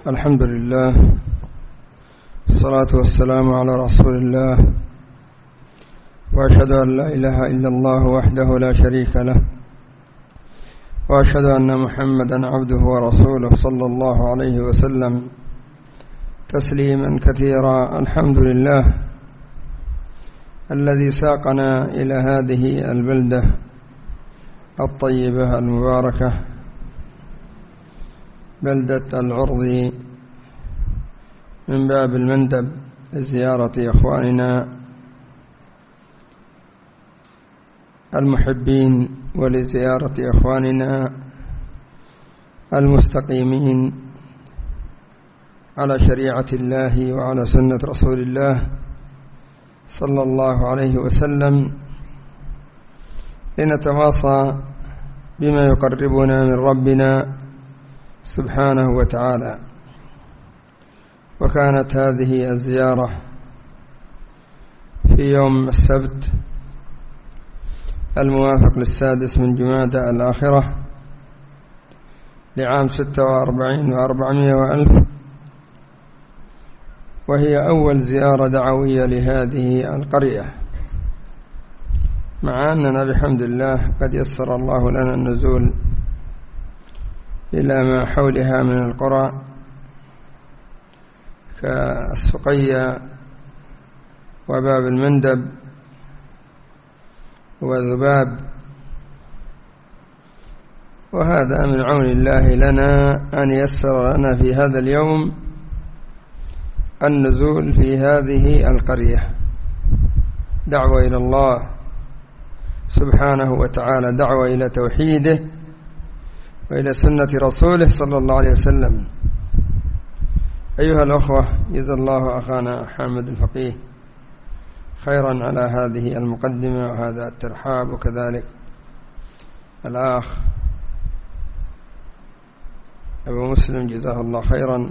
الحمد لله، الصلاة والسلام على رسول الله، وأشهد أن لا إله إلا الله وحده لا شريك له، وأشهد أن محمدا عبده ورسوله صلى الله عليه وسلم تسليما كثيرا. الحمد لله الذي ساقنا إلى هذه البلدة الطيبة المباركة، بلدة العرض، من باب المندب لزيارة إخواننا المحبين ولزيارة إخواننا المستقيمين على شريعة الله وعلى سنة رسول الله صلى الله عليه وسلم، لنتواصى بما يقربنا من ربنا سبحانه وتعالى. وكانت هذه الزيارة في يوم السبت الموافق 6 من جمادى الآخرة لعام 46 و400 وألف، وهي أول زيارة دعوية لهذه القرية، مع أننا بحمد الله قد يسر الله لنا النزول إلى ما حولها من القرى كالسقية وباب المندب وذباب، وهذا من عون الله لنا أن يسر لنا في هذا اليوم النزول في هذه القرية، دعوة إلى الله سبحانه وتعالى، دعوة إلى توحيده وإلى سنة رسوله صلى الله عليه وسلم. أيها الأخوة، جزا الله أخانا حامد الفقيه خيرا على هذه المقدمة وهذا الترحاب، وكذلك الأخ أبو مسلم جزاه الله خيرا،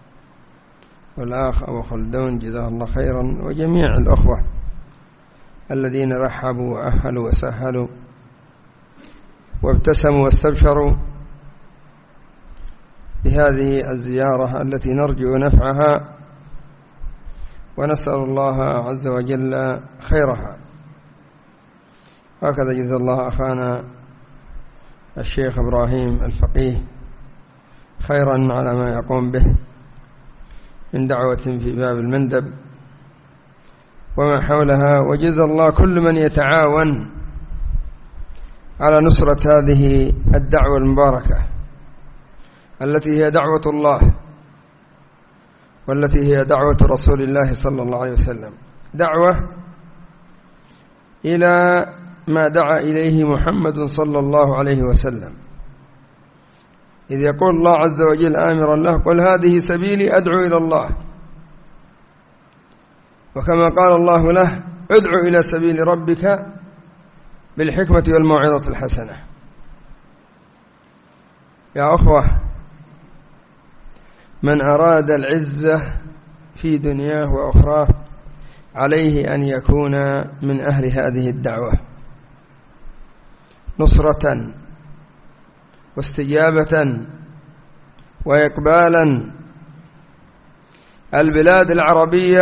والأخ أبو خلدون جزاه الله خيرا، وجميع الأخوة الذين رحبوا وأهلوا وسهلوا وابتسموا واستبشروا بهذه الزيارة التي نرجو نفعها، ونسأل الله عز وجل خيرها. هكذا جزا الله أخانا الشيخ إبراهيم الفقيه خيرا على ما يقوم به من دعوة في باب المندب وما حولها، وجزا الله كل من يتعاون على نصرة هذه الدعوة المباركة التي هي دعوة الله، والتي هي دعوة رسول الله صلى الله عليه وسلم، دعوة إلى ما دعا إليه محمد صلى الله عليه وسلم، إذ يقول الله عز وجل آمرا له: قل هذه سبيلي أدعو إلى الله. وكما قال الله له: ادعو إلى سبيل ربك بالحكمة والموعظة الحسنة. يا أخوة، من أراد العزة في دنياه وأخراه عليه أن يكون من أهل هذه الدعوة، نصرة واستجابة وإقبالا. البلاد العربية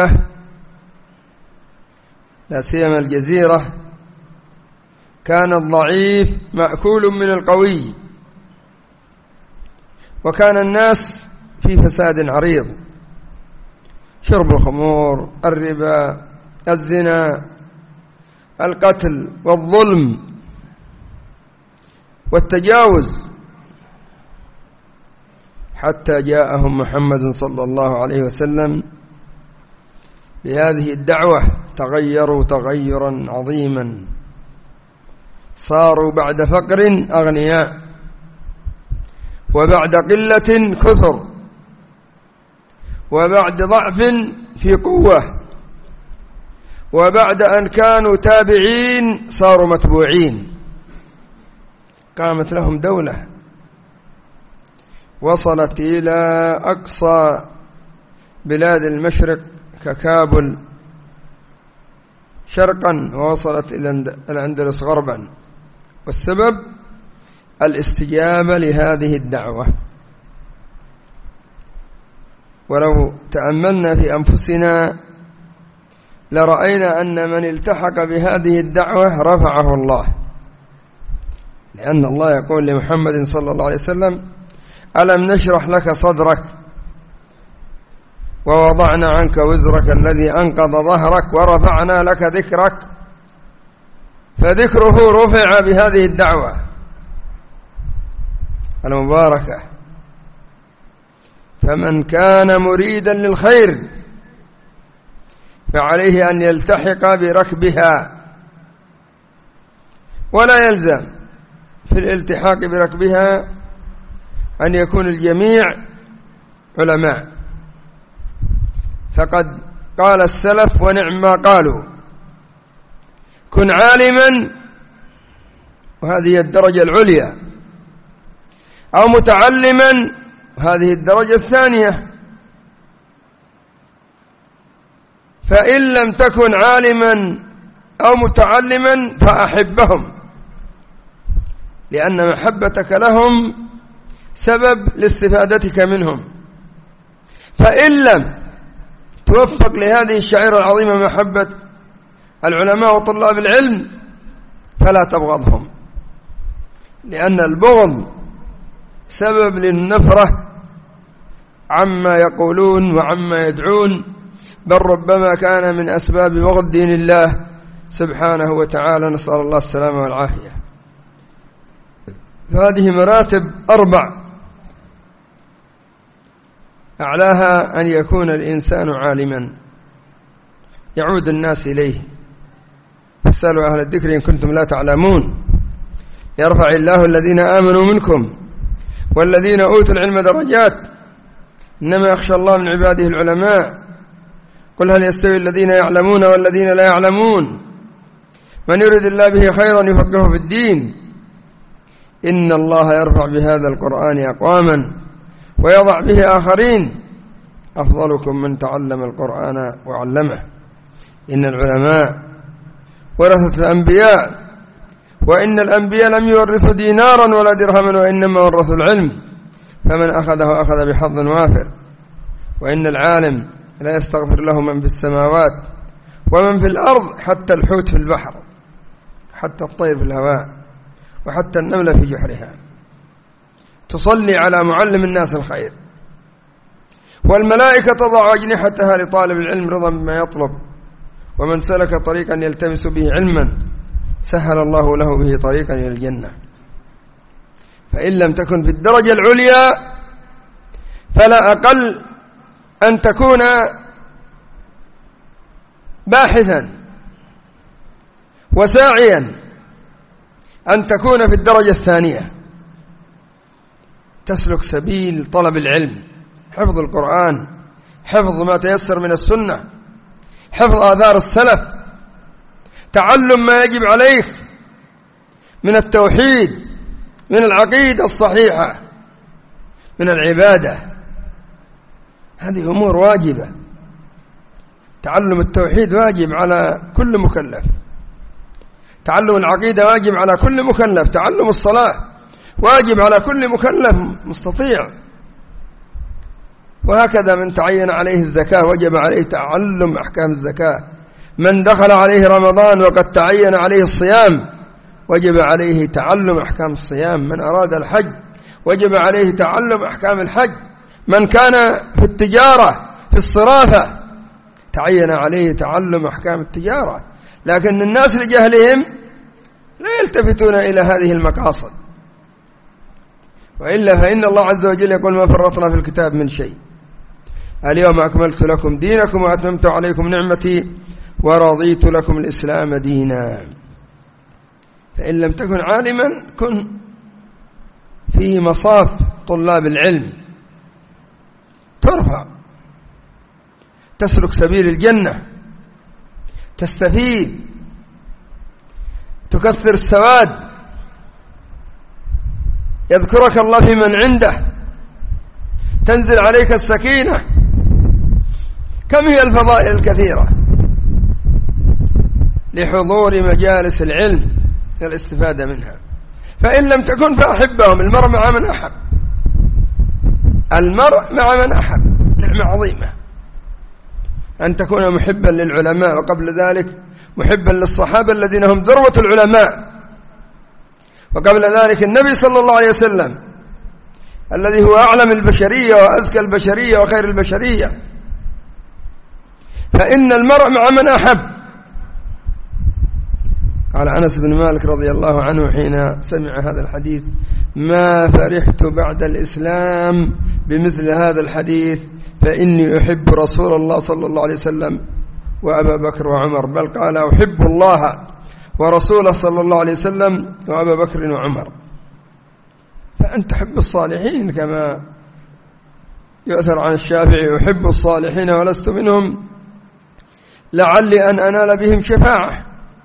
لا سيما الجزيرة كان الضعيف مأكول من القوي، وكان الناس في فساد عريض، شرب الخمور، الربا، الزنا، القتل والظلم والتجاوز، حتى جاءهم محمد صلى الله عليه وسلم بهذه الدعوة، تغيروا تغيرا عظيما، صاروا بعد فقر أغنياء، وبعد قلة كثر، وبعد ضعف في قوة، وبعد أن كانوا تابعين صاروا متبوعين، قامت لهم دولة وصلت إلى أقصى بلاد المشرق ككابل شرقا، ووصلت إلى الأندلس غربا، والسبب الاستجابة لهذه الدعوة. ولو تأملنا في أنفسنا لرأينا أن من التحق بهذه الدعوة رفعه الله، لأن الله يقول لمحمد صلى الله عليه وسلم: ألم نشرح لك صدرك ووضعنا عنك وزرك الذي أنقض ظهرك ورفعنا لك ذكرك. فذكره رفع بهذه الدعوة المباركة. فمن كان مريدا للخير فعليه أن يلتحق بركبها، ولا يلزم في الالتحاق بركبها أن يكون الجميع علماء، فقد قال السلف ونعم ما قالوا: كن عالما وهذه الدرجة العليا، أو متعلما هذه الدرجة الثانية. فإن لم تكن عالما أو متعلما فأحبهم، لأن محبتك لهم سبب لاستفادتك منهم. فإن لم توفق لهذه الشعيرة العظيمة محبة العلماء وطلاب العلم فلا تبغضهم، لأن البغض سبب للنفرة عما يقولون وعما يدعون، بل ربما كان من أسباب بغض دين الله سبحانه وتعالى، نسأل الله السلامة والعافية. فهذه مراتب 4 أعلاها أن يكون الإنسان عالما يعود الناس إليه. فاسألوا أهل الذكر إن كنتم لا تعلمون، يرفع الله الذين آمنوا منكم والذين أوتوا العلم درجات، إنما يخشى الله من عباده العلماء. قل هل يستوي الذين يعلمون والذين لا يعلمون، من يريد الله به خيرا يفقهه في الدين. إن الله يرفع بهذا القرآن أقواما ويضع به آخرين، أفضلكم من تعلم القرآن وعلمه. إن العلماء ورثة الأنبياء، وإن الأنبياء لم يورثوا دينارا ولا درهما وإنما ورثوا العلم، فمن أخذه أخذ بحظ وافر. وإن العالم لا يستغفر له من في السماوات ومن في الأرض، حتى الحوت في البحر، حتى الطير في الهواء، وحتى النملة في جحرها، تصلي على معلم الناس الخير. والملائكة تضع أجنحتها لطالب العلم رضا بما يطلب، ومن سلك طريقا يلتمس به علما سهل الله له به طريقا إلى الجنة. فإن لم تكن في الدرجة العليا فلا أقل أن تكون باحثا وساعيا أن تكون في الدرجة الثانية، تسلك سبيل طلب العلم، حفظ القرآن، حفظ ما تيسر من السنة، حفظ آثار السلف، تعلم ما يجب عليك من التوحيد، من العقيدة الصحيحة، من العبادة. هذه أمور واجبة. تعلم التوحيد واجب على كل مكلف، تعلم العقيدة واجب على كل مكلف، تعلم الصلاة واجب على كل مكلف مستطيع. وهكذا من تعين عليه الزكاة وجب عليه تعلم أحكام الزكاة، من دخل عليه رمضان وقد تعين عليه الصيام وجب عليه تعلم أحكام الصيام، من أراد الحج وجب عليه تعلم أحكام الحج، من كان في التجارة في الصرافة تعين عليه تعلم أحكام التجارة. لكن الناس لجهلهم لا يلتفتون إلى هذه المقاصد، وإلا فإن الله عز وجل يقول: ما فرطنا في الكتاب من شيء، اليوم أكملت لكم دينكم وأتممت عليكم نعمتي ورضيت لكم الإسلام دينا. فإن لم تكن عالما كن في مصاف طلاب العلم، ترفع، تسلك سبيل الجنة، تستفيد، تكثر السواد، يذكرك الله في من عنده، تنزل عليك السكينة. كم هي الفضائل الكثيرة لحضور مجالس العلم والاستفادة منها. فإن لم تكن فأحبهم، المرء مع من أحب، المرء مع من أحب. نعم نعمة عظيمة أن تكون محبا للعلماء، وقبل ذلك محبا للصحابة الذين هم ذروة العلماء، وقبل ذلك النبي صلى الله عليه وسلم الذي هو أعلم البشرية وأزكى البشرية وخير البشرية. فإن المرء مع من أحب. قال أنس بن مالك رضي الله عنه حين سمع هذا الحديث: ما فرحت بعد الإسلام بمثل هذا الحديث، فإني أحب رسول الله صلى الله عليه وسلم وأبا بكر وعمر، بل قال أحب الله ورسوله صلى الله عليه وسلم وأبا بكر وعمر. فأنت تحب الصالحين كما يؤثر عن الشافعي: أحب الصالحين ولست منهم لعلي أن أنال بهم شفاعة.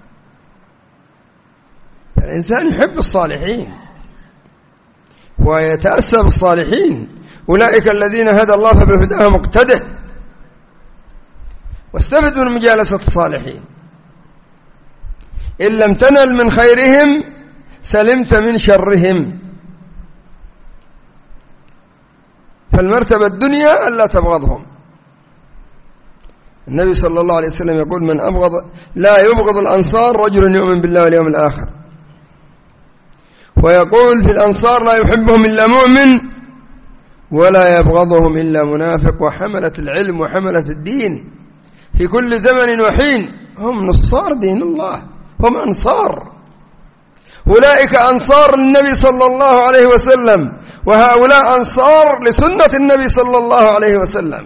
الإنسان يحب الصالحين ويتأسى بالصالحين، أولئك الذين هدى الله فبهداه مقتده. واستفد من مجالسة الصالحين، إن لم تنل من خيرهم سلمت من شرهم. فالمرتبة الدنيا ألا تبغضهم. النبي صلى الله عليه وسلم يقول: من أبغض لا يبغض الأنصار رجل يؤمن بالله واليوم الآخر. ويقول في الأنصار: لا يحبهم إلا مؤمن ولا يبغضهم إلا منافق. وحملة العلم وحملة الدين في كل زمن وحين هم نصار دين الله، هم أنصار. أولئك أنصار النبي صلى الله عليه وسلم، وهؤلاء أنصار لسنة النبي صلى الله عليه وسلم.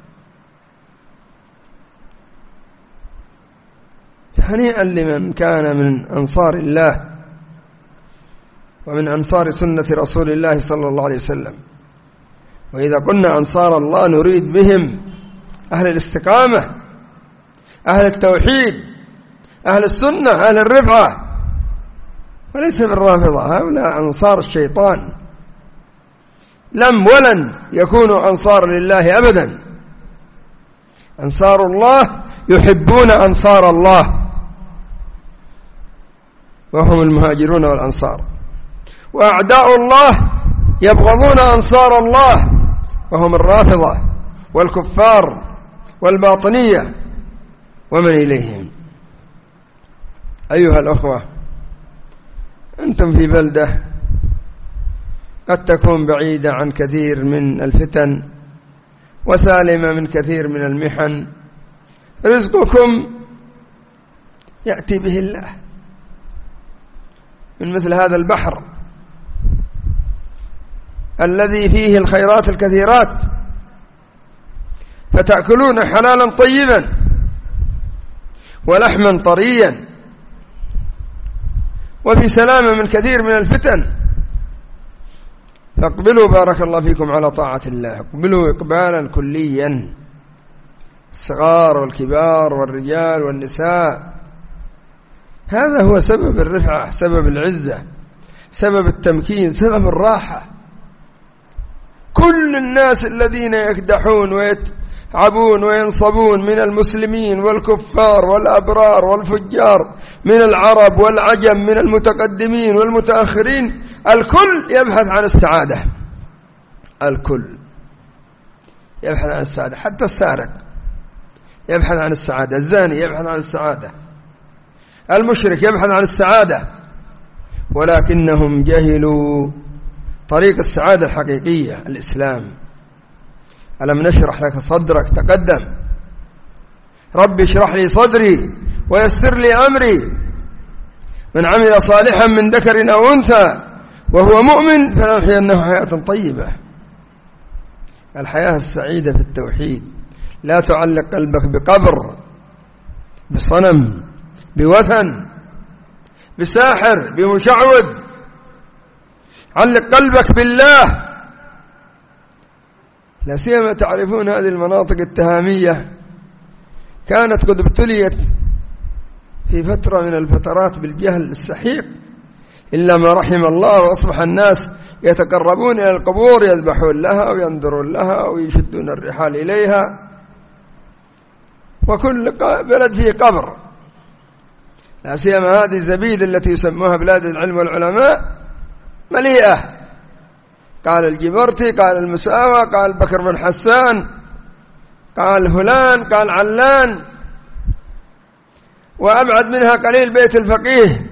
هنيئا لمن كان من أنصار الله ومن أنصار سنة رسول الله صلى الله عليه وسلم. وإذا قلنا أنصار الله نريد بهم أهل الاستقامة، أهل التوحيد، أهل السنة، أهل الرفعة، وليس بالرافضة. هؤلاء أنصار الشيطان، لم ولن يكونوا أنصار لله أبدا. أنصار الله يحبون أنصار الله، وهم المهاجرون والأنصار. وأعداء الله يبغضون أنصار الله، وهم الرافضة والكفار والباطنية ومن إليهم. أيها الأخوة، أنتم في بلدة قد تكون بعيدة عن كثير من الفتن وسالمة من كثير من المحن. رزقكم يأتي به الله من مثل هذا البحر الذي فيه الخيرات الكثيرات، فتأكلون حلالا طيبا ولحما طريا وفي سلامة من كثير من الفتن. فاقبلوا بارك الله فيكم على طاعة الله، اقبلوا إقبالا كليا، الصغار والكبار والرجال والنساء. هذا هو سبب الرفعة، سبب العزة، سبب التمكين، سبب الراحة. كل الناس الذين يكدحون ويتعبون وينصبون من المسلمين والكفار والأبرار والفجار، من العرب والعجم، من المتقدمين والمتأخرين، الكل يبحث عن السعادة. الكل يبحث عن السعادة، حتى السارق يبحث عن السعادة، الزاني يبحث عن السعادة، المشرك يبحث عن السعادة، ولكنهم جهلوا طريق السعادة الحقيقية، الإسلام. ألم نشرح لك صدرك؟ تقدم: ربي اشرح لي صدري ويسر لي أمري. من عمل صالحا من ذكر أو أنثى وهو مؤمن فلنحيينه حياة طيبة. الحياة السعيدة في التوحيد. لا تعلق قلبك بقبر، بصنم، بوثن، بساحر، بمشعوذ. علق قلبك بالله. لا سيما تعرفون هذه المناطق التهامية كانت قد ابتليت في فترة من الفترات بالجهل السحيق، إلا ما رحم الله، وأصبح الناس يتقربون إلى القبور، يذبحون لها وينذرون لها ويشدون الرحال إليها، وكل بلد فيه قبر. لا سيما هذه الزبيد التي يسموها بلاد العلم والعلماء مليئة. قال الجبرتي، قال المساوى، قال بكر بن حسان، قال فلان، قال علان، وأبعد منها قليل بيت الفقيه،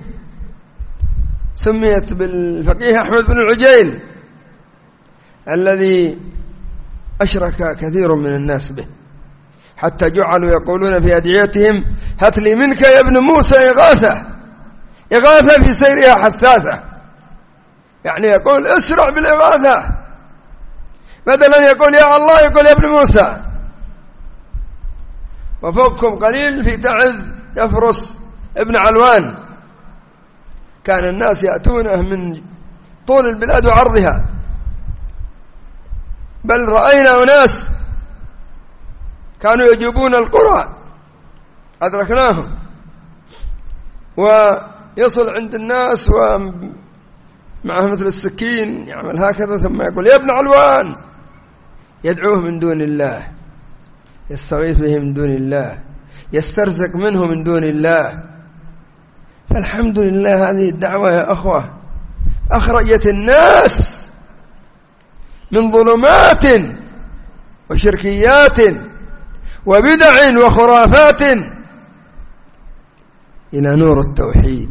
سميت بالفقيه أحمد بن العجيل الذي أشرك كثير من الناس به، حتى جعلوا يقولون في أدعيتهم: هات لي منك يا ابن موسى إغاثة، إغاثة في سيرها حثاثة، يعني يقول اسرع بالإغاثة، بدلا يقول يا الله يقول يا ابن موسى. وفوقكم قليل في تعز يفرس ابن علوان، كان الناس يأتونه من طول البلاد وعرضها، بل رأينا أناس كانوا يجيبون القرى أدركناهم، ويصل عند الناس ومعه مثل السكين يعمل هكذا ثم يقول يا ابن علوان، يدعوه من دون الله، يستغيث به من دون الله، يسترزق منه من دون الله. فالحمد لله هذه الدعوة يا أخوة أخرجت الناس من ظلمات وشركيات وبدع وخرافات إلى نور التوحيد،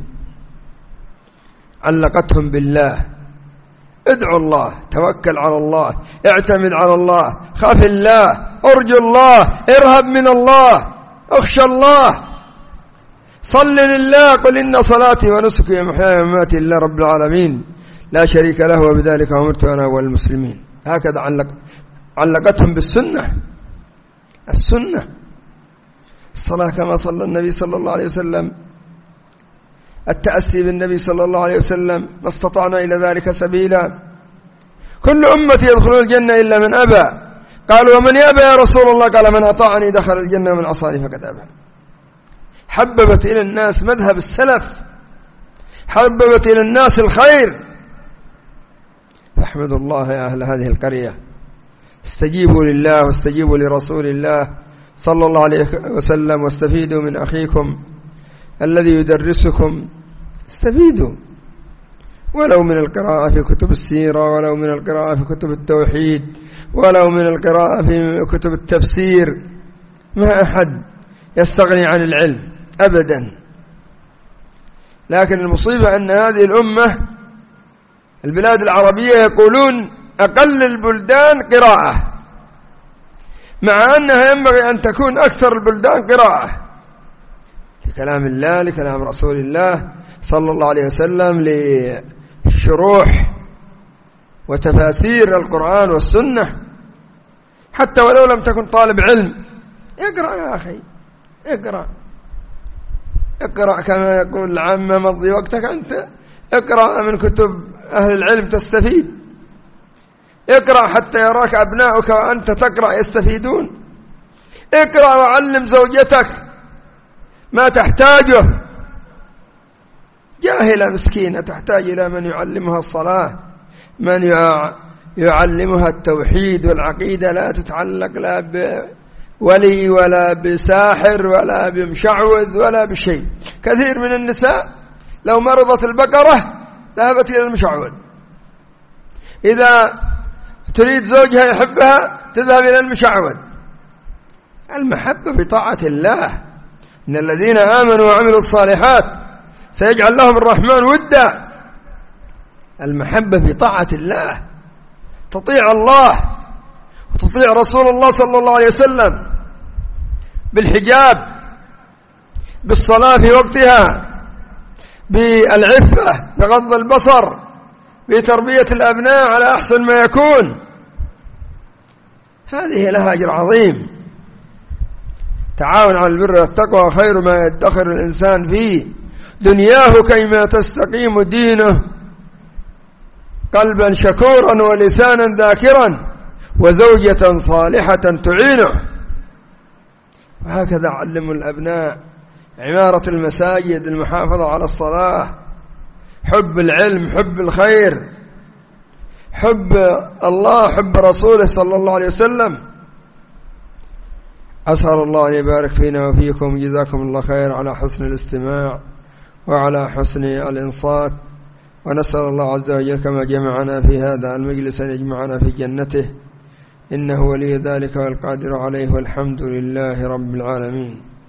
علقتهم بالله. ادعوا الله، توكل على الله، اعتمد على الله، خاف الله، ارجو الله، ارهب من الله، اخشى الله، صل لله، قل إن صلاتي ونسكي ومحياي ومماتي لله رب العالمين لا شريك له وبذلك أمرت أنا والمسلمين. هكذا علقتهم بالسنة، السنة، الصلاة كما صلى النبي صلى الله عليه وسلم، التأسي بالنبي صلى الله عليه وسلم، ما استطعنا إلى ذلك سبيلا. كل أمتي يدخلون الجنة إلا من أبى، قالوا ومن يأبى يا رسول الله؟ قال من أطاعني دخل الجنة ومن عصاني فقد أبى. حببت إلى الناس مذهب السلف، حببت إلى الناس الخير. فاحمدوا الله يا أهل هذه القرية، استجيبوا لله واستجيبوا لرسول الله صلى الله عليه وسلم، واستفيدوا من أخيكم الذي يدرسكم، استفيدوا ولو من القراءة في كتب السيرة، ولو من القراءة في كتب التوحيد، ولو من القراءة في كتب التفسير. ما أحد يستغني عن العلم أبدا، لكن المصيبة أن هذه الأمة البلاد العربية يقولون أقل البلدان قراءة، مع أنها ينبغي أن تكون أكثر البلدان قراءة لكلام الله، لكلام رسول الله صلى الله عليه وسلم، لشروح وتفاسير القرآن والسنة. حتى ولو لم تكن طالب علم اقرأ يا أخي، اقرأ كما يقول العامة مضي وقتك أنت، اقرأ من كتب أهل العلم تستفيد، اقرأ حتى يراك أبناؤك وأنت تقرأ يستفيدون، اقرأ وعلم زوجتك ما تحتاجه، جاهلة مسكينة تحتاج إلى من يعلمها الصلاة، من يعلمها التوحيد والعقيدة، لا تتعلق لا بولي ولا بساحر ولا بمشعوذ ولا بشيء. كثير من النساء لو مرضت البقرة ذهبت إلى المشعوذ، إذا تريد زوجها يحبها تذهب إلى المشعوذ. المحبة في طاعة الله، إن الذين آمنوا وعملوا الصالحات سيجعل لهم الرحمن ودا. المحبة في طاعة الله، تطيع الله وتطيع رسول الله صلى الله عليه وسلم بالحجاب، بالصلاة في وقتها، بالعفة، بغض البصر، بتربية الأبناء على أحسن ما يكون. هذه لها أجر عظيم. تعاون على البر والتقوى خير ما يدخر الإنسان فيه دنياه كيما تستقيم دينه، قلبا شكورا ولسانا ذاكرا وزوجة صالحة تعينه. وهكذا علموا الأبناء عمارة المساجد، المحافظة على الصلاة، حب العلم، حب الخير، حب الله، حب رسوله صلى الله عليه وسلم. أسأل الله أن يبارك فينا وفيكم، جزاكم الله خير على حسن الاستماع وعلى حسن الإنصات، ونسأل الله عز وجل كما جمعنا في هذا المجلس أن يجمعنا في جنته، إنه ولي ذلك والقادر عليه، والحمد لله رب العالمين.